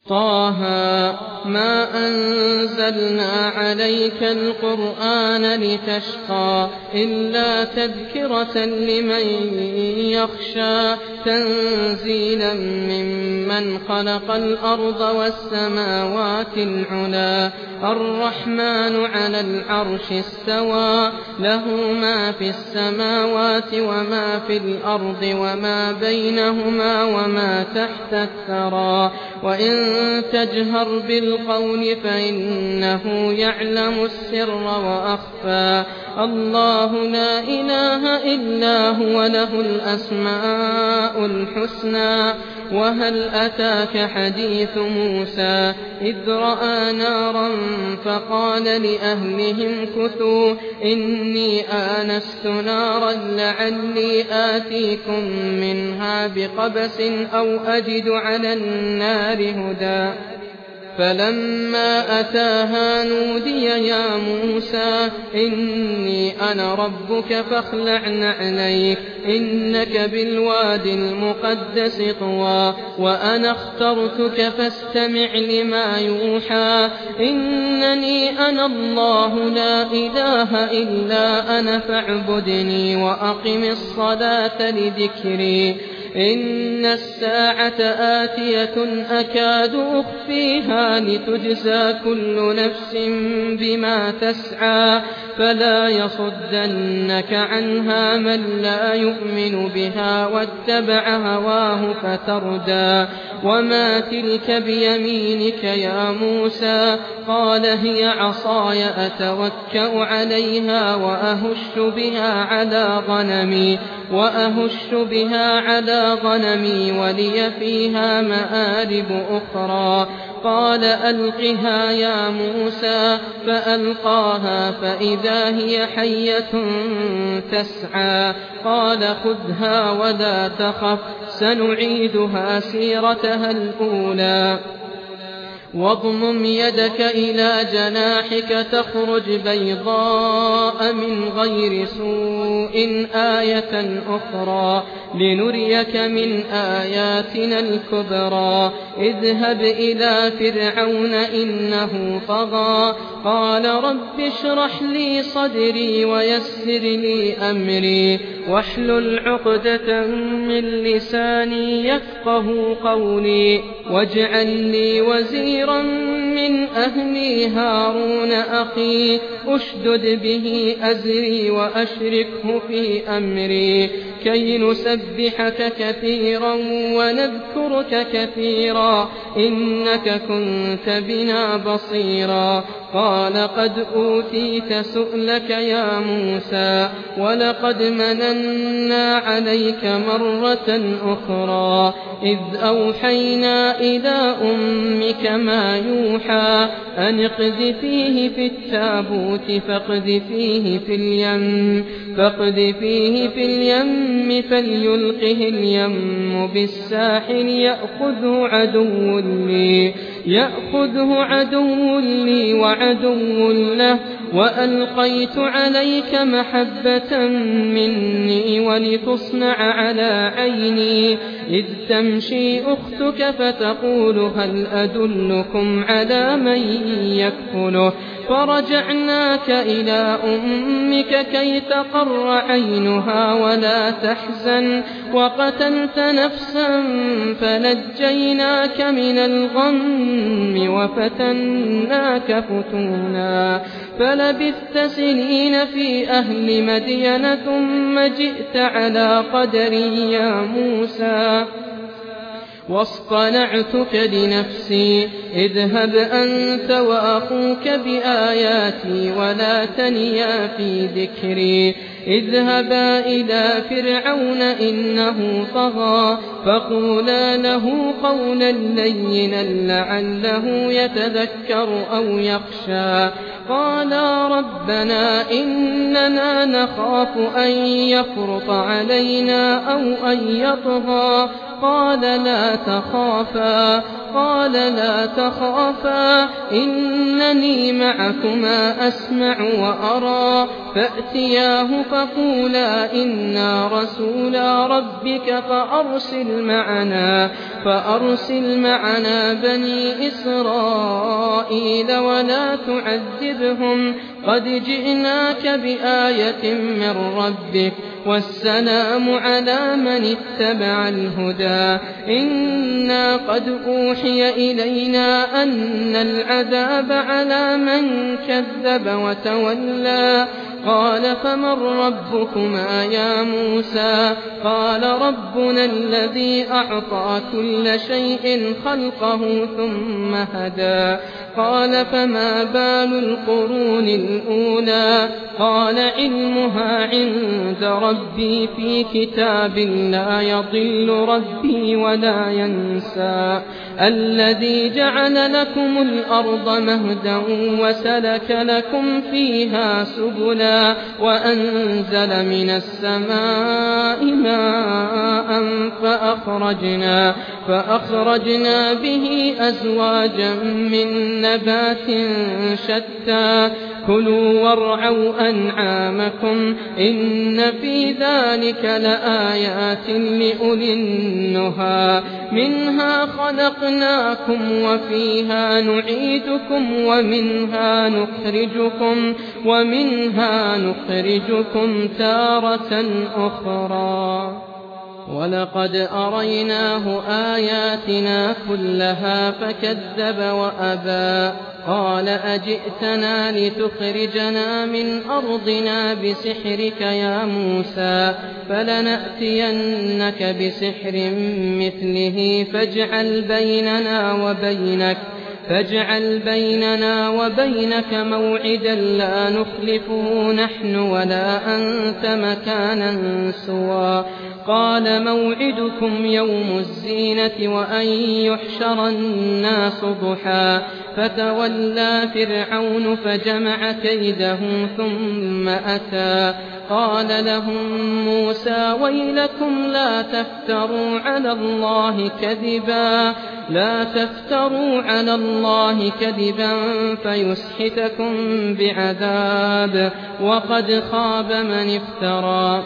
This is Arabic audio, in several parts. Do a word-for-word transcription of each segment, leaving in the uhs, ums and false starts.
طه ما أنزلنا عليك القرآن لتشقى إلا تذكرة لمن يخشى تنزيلا ممن خلق الأرض والسماوات العلى الرحمن على العرش استوى له ما في السماوات وما في الأرض وما بينهما وما تحت الثرى وإن تجهر بالقول فإنه يعلم السر وأخفى الله لا إله إلا هو له الأسماء الحسنى وهل أتاك حديث موسى إذ رأى نارا فقال لأهلهم كثوا إني آنست نارا لعلي آتيكم منها بقبس أو أجد على النار هدى فلما أتاها نودي يا موسى إني أنا ربك فاخلع عليك إنك بالواد المقدس طوى وأنا اخترتك فاستمع لما يوحى إنني أنا الله لا إله إلا أنا فاعبدني وأقم الصلاة لذكري إن الساعة آتية أكاد أخفيها لتجزى كل نفس بما تسعى فلا يصدنك عنها من لا يؤمن بها واتبع هواه فتردى وما تلك بيمينك يا موسى قال هي عصاي أتوكأ عليها وأهش بها على غنمي وأهش بها على غنمي ولي فيها مآرب أخرى قال ألقها يا موسى فألقاها فإذا هي حية تسعى قال خذها ولا تخف سنعيدها سيرتها الأولى واضمم يدك إلى جناحك تخرج بيضاء من غير سوء آية أخرى لنريك من آياتنا الكبرى اذهب إلى فرعون إنه طغى قال رب اشرح لي صدري ويسر لي أمري واحلل عقدة من لساني يفقه قولي واجعل لي وزيرا من أهلي هارون أخي أشدد به أزري وأشركه في أمري كي نسبحك كثيرا ونذكرك كثيرا إنك كنت بنا بصيرا قال قد أوتيت سؤلك يا موسى ولقد مننا عليك مرة أخرى إذ أوحينا إلى أمك ما يوحى أن اقذفيه في التابوت فاقذفيه في اليم فاقذفيه في اليم فليلقه اليم بالساحل يأخذه عدو لي يأخذه عدو لي وعدو له وألقيت عليك محبة مني ولتصنع على عيني إذ تمشي أختك فتقول هل أدلكم على من يكفله فرجعناك إلى أمك كي تقر عينها ولا تحزن وقتلت نفسا فنجيناك من الغم وفتناك فتونا فلبثت سنين في أهل مدين ثم جئت على قدري يا موسى واصطنعتك لنفسي اذهب أنت وأخوك بآياتي ولا تنيا في ذكري اذهبا إلى فرعون إنه طغى فقولا له قولا لينا لعله يتذكر أو يخشى قالا ربنا إننا نخاف أن يفرط علينا أو أن يطغى قال لا تخافا قال لا تخافا إنني معكما أسمع وأرى فأتياه فقولا إنا رسولا ربك فأرسل معنا, فأرسل معنا بني إسرائيل ولا تعذبهم قد جئناك بآية من ربك والسلام على من اتبع الهدى إنا قد أوحي إلينا أن العذاب على من كذب وتولى قال فمن ربكما يا موسى قال ربنا الذي أعطى كل شيء خلقه ثم هدى قال فما بال القرون الأولى قال علمها عند ربي في كتاب لا يضل ربي ولا ينسى الذي جعل لكم الأرض مهدا وسلك لكم فيها سبلا وأنزل من السماء ماء فأخرجنا, فأخرجنا به أزواجا من نبات شتى كلوا وارعوا أنعامكم إن في ذلك لآيات لأولي النهى منها خلقناكم وفيها نعيدكم ومنها نخرجكم, ومنها نخرجكم تارة أخرى ولقد أريناه آياتنا كلها فكذب وأبى قال أجئتنا لتخرجنا من أرضنا بسحرك يا موسى فلنأتينك بسحر مثله فاجعل بيننا وبينك فاجعل بيننا وبينك موعدا لا نخلفه نحن ولا أنت مكانا سوى قال موعدكم يوم الزينة وأن يحشر الناس ضحى فتولى فرعون فجمع كيده ثم أتى قال لهم موسى ويلكم لا تفتروا على الله كذبا لا تفتروا على الله كذبا فيسحتكم بعذاب وقد خاب من افترى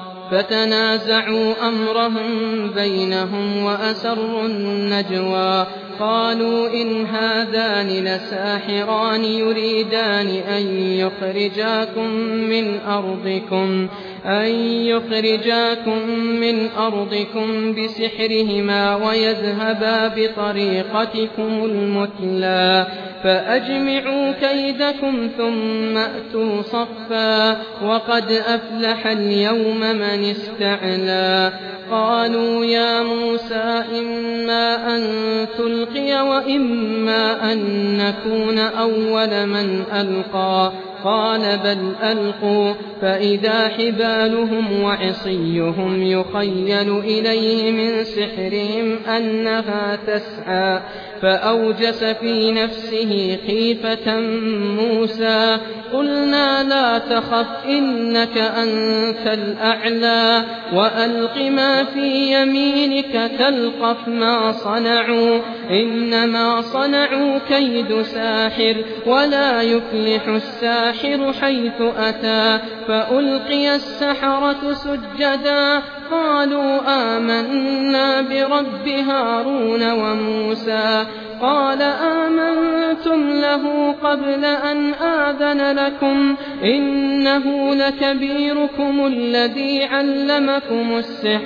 فتنازعوا أمرهم بينهم وأسروا النجوى قالوا إن هذان لساحران يريدان أن يخرجاكم من أرضكم أن يخرجاكم من أرضكم بسحرهما ويذهبا بطريقتكم المثلى فأجمعوا كيدكم ثم أتوا صفا وقد أفلح اليوم من استعلى قالوا يا موسى إما أن تلقي وإما أن نكون أول من ألقى قال بل ألقوا فإذا حبالهم وعصيهم يخيل إليه من سحرهم أنها تسعى فأوجس في نفسه خيفة موسى قلنا لا تخف إنك أنت الأعلى وألق ما في يمينك تلقف ما صنعوا إنما صنعوا كيد ساحر ولا يفلح الساحر حيث أتى فألقي السحرة سجدا قالوا آمنا برب هارون وموسى قال آمنتم له قبل أن آذن لكم إنه لكبيركم الذي علمكم السحر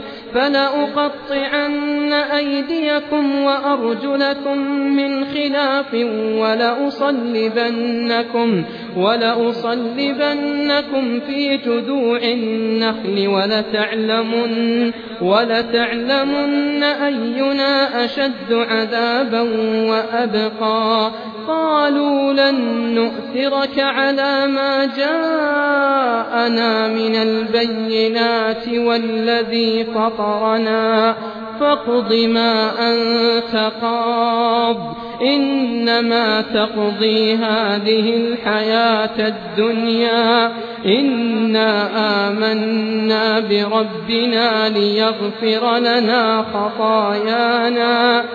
فلأقطعن أيديكم وأرجلكم من خلاف ولأصلبنكم, ولأصلبنكم في جذوع النخل ولتعلمن, ولتعلمن أينا أشد عذابا وأبقى قالوا لن نؤثرك على ما جاءنا من البينات والذي فطرنا فاقض ما أنت قاض إنما تقضي هذه الحياة الدنيا إنا آمنا بربنا ليغفر لنا خطايانا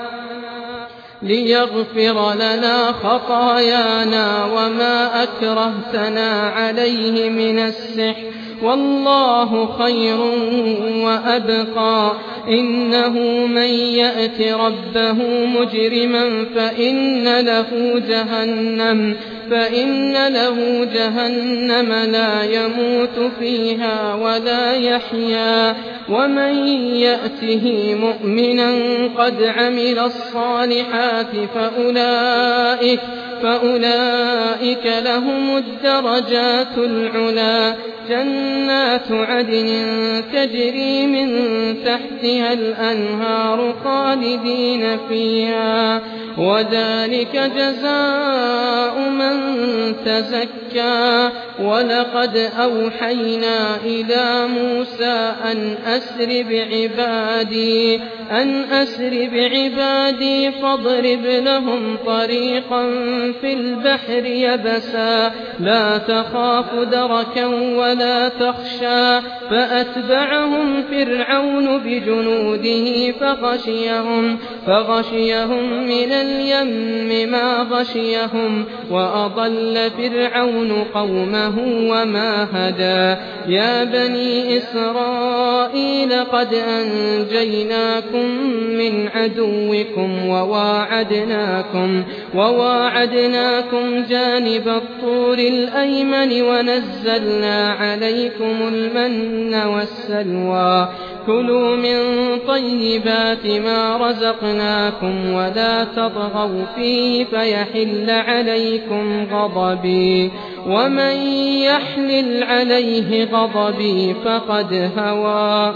ليغفر لنا خطايانا وما أكرهتنا عليه من السحر والله خير وأبقى إنه من يأت ربه مجرما فإن له جهنم فإن له جهنم لا يموت فيها ولا يحيا ومن يأته مؤمنا قد عمل الصالحات فأولئك فأولئك لهم الدرجات العلى جنات عدن تجري من تحتها الأنهار خالدين فيها وذلك جزاء من تزكى ولقد أوحينا إلى موسى أن أسر بعبادي أن أسر بعبادي فاضرب لهم طريقا في البحر يبسا لا تخاف دركا ولا تخشى فأتبعهم فرعون بجنوده فغشيهم, فغشيهم من اليم ما غشيهم وأضل فرعون قومه وما هدى يا بني إسرائيل قد أنجيناكم من عدوكم وواعدناكم, وواعدناكم جانب الطور الأيمن ونزلنا عليكم المن والسلوى كلوا من طيبات ما رزقناكم ولا تطغوا فيه فيحل عليكم غضبي ومن يحلل عليه غضبي فقد هوى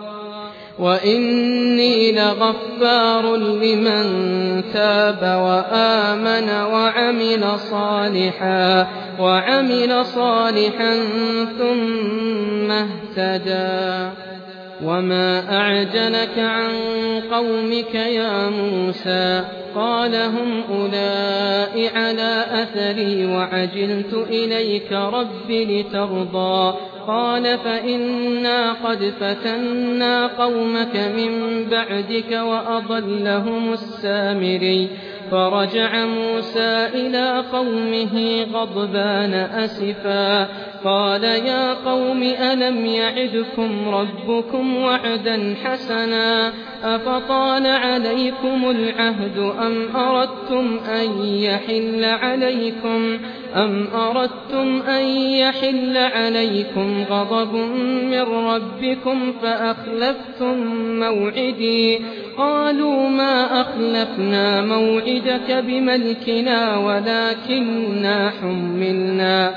وإني لغفار لمن تاب وآمن وعمل صالحا وعمل صالحا ثم اهتدى وما أعجلك عن قومك يا موسى قال هم أولئك على أثري وعجلت إليك رب لترضى قال فإنا قد فتنا قومك من بعدك وأضلهم السامري فرجع موسى إلى قومه غضبان أسفا قال يا قوم ألم يعدكم ربكم وعدا حسنا أفطال عليكم العهد أم أردتم أن يحل عليكم أم أردتم أن يحل عليكم غضب من ربكم فأخلفتم موعدي قالوا ما أخلفنا موعدك بملكنا ولكننا حملنا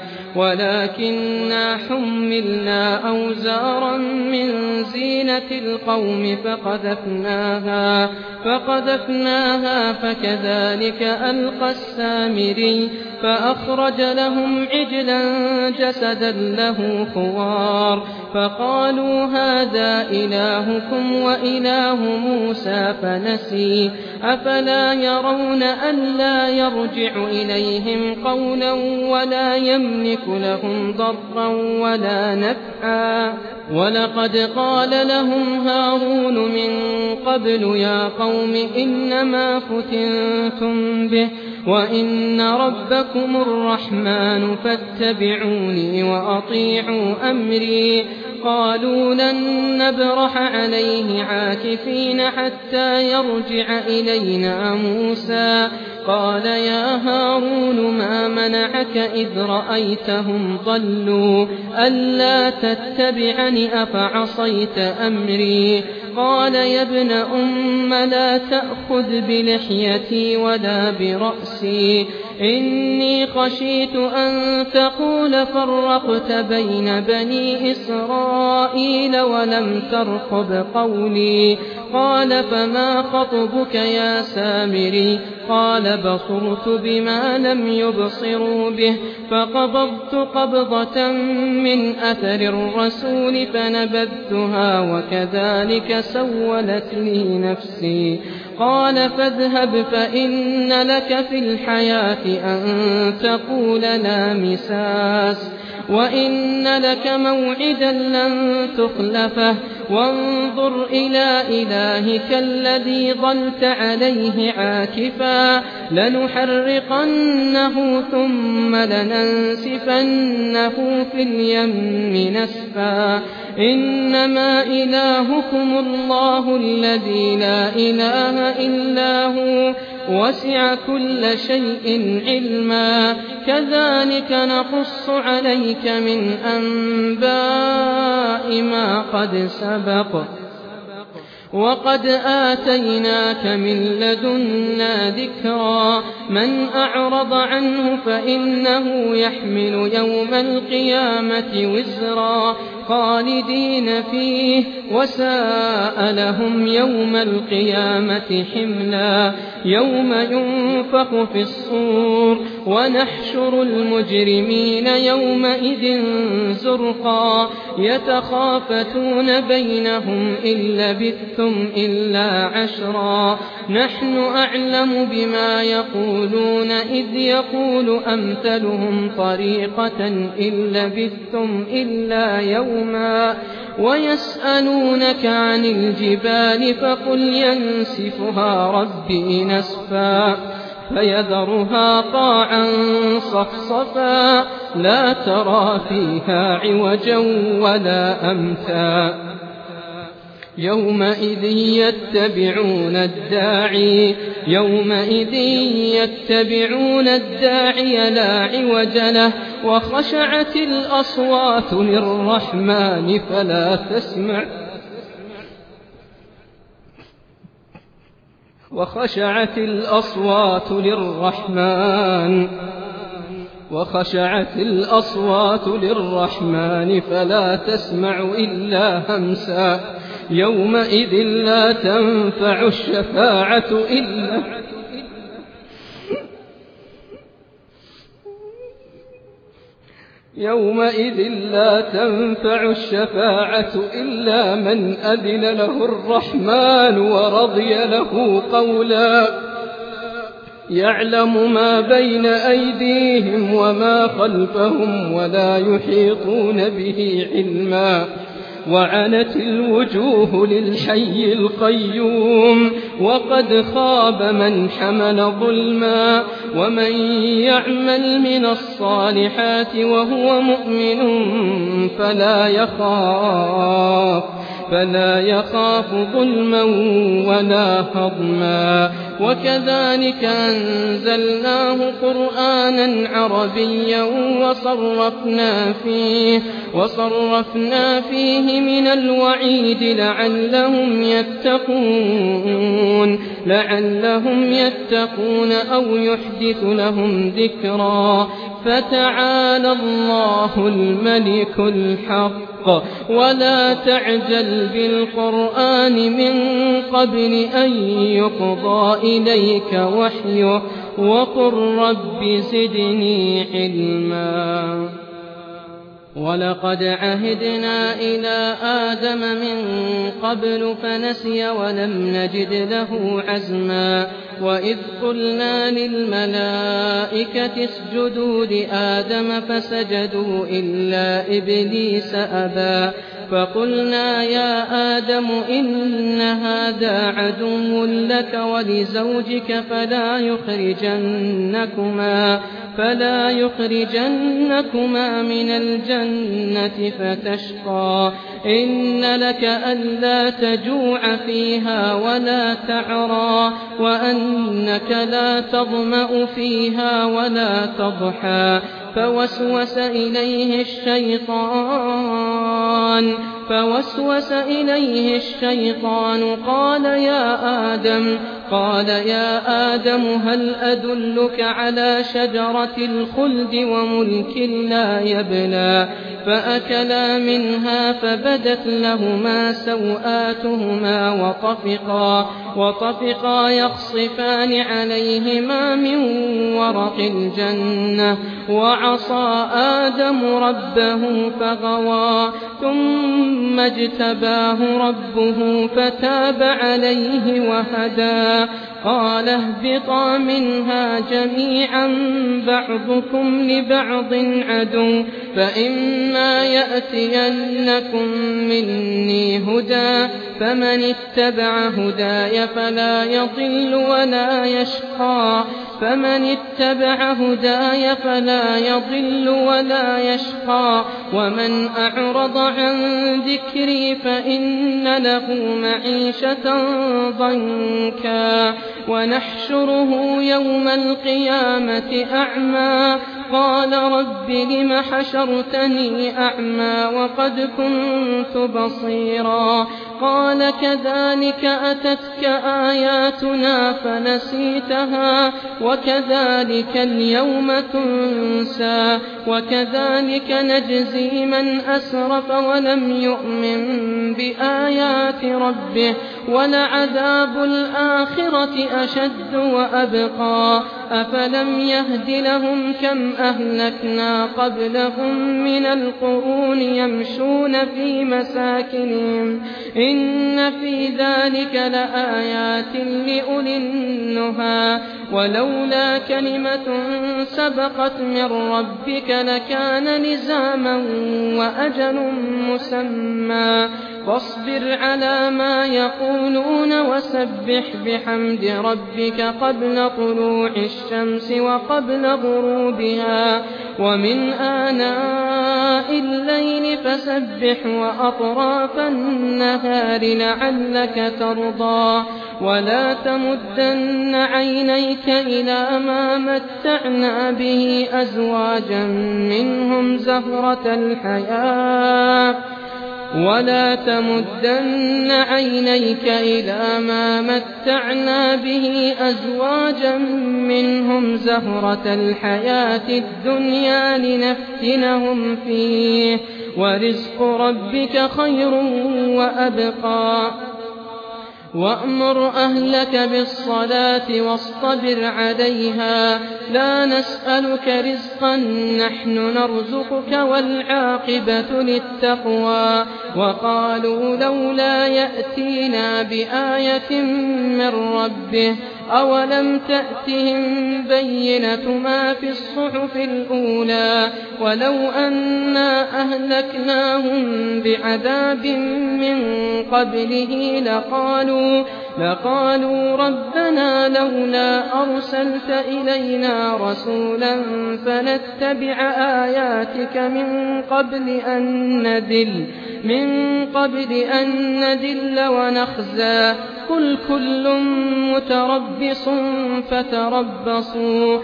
ولكننا حملنا أوزارا من زينة القوم فقذفناها فقذفناها فكذلك ألقى السامري فأخرج لهم عجلا جسدا له خوار فقالوا هذا إلهكم وإله موسى فنسي أفلا يرون ألا يرجع إليهم قولا ولا يملك لهم ضرا ولا نفعا ولقد قال لهم هارون من قبل يا قوم إنما فتنتم به وإن ربكم الرحمن فاتبعوني وأطيعوا أمري قالوا لن نبرح عليه عاكفين حتى يرجع إلينا موسى قال يا هارون ما منعك إذ رأيتهم ضلوا ألا تتبعني أفعصيت أمري قال يا ابن أم لا تأخذ بلحيتي ولا برأسي إني خشيت أن تقول فرقت بين بني إسرائيل ولم ترقب قولي قال فما خطبك يا سامري قال بصرت بما لم يبصروا به فقبضت قبضة من أثر الرسول فنبذتها وكذلك سولت لي نفسي قال فاذهب فإن لك في الحياة أن تقول لا مساس وإن لك موعدا لن تخلفه وانظر إلى إلهك الذي ظلت عليه عاكفا لنحرقنه ثم لننسفنه في اليم نسفا إنما إلهكم الله الذي لا إله إلا هو وسع كل شيء علما كذلك نقص عليك من أنباء ما قد سبق وقد آتيناك من لدنا ذكرا من أعرض عنه فإنه يحمل يوم القيامة وزرا خالدين فيه وساء لهم يوم القيامة حملا يوم ينفخ في الصور ونحشر المجرمين يومئذ زرقا يتخافتون بينهم إن لبثتم إلا عشرا نحن أعلم بما يقولون إذ يقول أمثلهم طريقة إن لبثتم إلا يوما ويسألونك عن الجبال فقل ينسفها ربي نسفا فيذرها قاعا صفصفا لا ترى فيها عوجا ولا أمتا يومئذ يتبعون الداعي يومئذ يتبعون الداعي لا عوج له وخشعت الأصوات للرحمن فلا تسمع وخشعت الأصوات للرحمن وخشعت الأصوات للرحمن فلا تسمع إلا همسا يومئذ لا تنفع الشفاعة إلا يومئذ لا تنفع الشفاعة إلا من أذن له الرحمن ورضي له قولا يعلم ما بين أيديهم وما خلفهم ولا يحيطون به علما وعنت الوجوه للحي القيوم وقد خاب من حمل ظلما ومن يعمل من الصالحات وهو مؤمن فلا يخاف فلا يخاف ظلما ولا هضما وكذلك أنزلناه قرآنا عربيا وصرفنا فيه وصرفنا فيه من الوعيد لعلهم يتقون لعلهم يتقون أو يحدث لهم ذكرا فتعالى الله الملك الحق ولا تعجل بالقرآن من قبل أن يقضى إليك وحيه وقل رب زدني علما ولقد عهدنا إلى آدم من قبل فنسي ولم نجد له عزما وإذ قلنا للملائكة اسجدوا لآدم فسجدوا إلا إبليس أبى فقلنا يا آدم إن هذا عدو لك ولزوجك فلا يخرجنكما فلا يخرجنكما من الجنة فتشقى إن لك ألا تجوع فيها ولا تعرى وأنك لا تظمأ فيها ولا تضحى فوسوس إليه الشيطان فوسوس إليه الشيطان قال يا آدم قال يا آدم هل أدلك على شجرة الخلد وملك لا يبلى فأكلا منها فبدت لهما سوآتهما وطفقا وطفقا يخصفان عليهما من ورق الجنة وعصى آدم ربه فغوى ثم اجتباه ربه فتاب عليه وهدى قال اهبطا منها جميعا بعضكم لبعض عدو فإما يأتينكم مني هدى فمن اتبع هداي فلا يضل ولا يشقى فمن اتبع هداي فلا يضل ولا يشقى ومن أعرض عن ذكري فإن له معيشة ضنكا ونحشره يوم القيامة أعمى قال رب لم حشرتني أعمى وقد كنت بصيرا قال كذلك أتتك آياتنا فنسيتها وكذلك اليوم تنسى وكذلك نجزي من أسرف ولم يؤمن بآيات ربه ولعذاب الآخرة أشد وأبقى أفلم يهد لهم كم أهلكنا قبلهم من القرون يمشون في مساكنهم إن في ذلك لآيات لأولي النهى ولولا كلمة سبقت من ربك لكان لزاما وأجل مسمى فاصبر على ما يقولون وسبح بحمد ربك قبل طلوع الشمس وقبل غروبها ومن آناء الليل فسبح وأطراف النهار لعلك ترضى ولا تمدن عينيك إلى ما متعنا به أزواجا منهم زهرة الحياة ولا تمدن عينيك إلى ما متعنا به أزواجا منهم زهرة الحياة الدنيا لنفتنهم فيه ورزق ربك خير وأبقى وأمر أهلك بالصلاة واصطبر عليها لا نسألك رزقا نحن نرزقك والعاقبة للتقوى وقالوا لولا يأتينا بآية من ربه أولم تأتهم بينة ما في الصحف الأولى ولو أنا أهلكناهم بعذاب من قبله لقالوا لقالوا ربنا لولا أرسلت إلينا رسولا فنتبع آياتك من قبل أن نذل من قبل أن نذل ونخزى قل كل متربص فتربصوا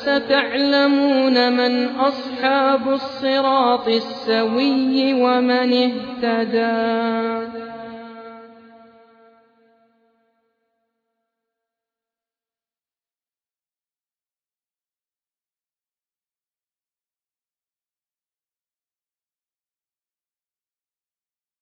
فستعلمون من أصحاب الصراط السوي ومن اهتدى.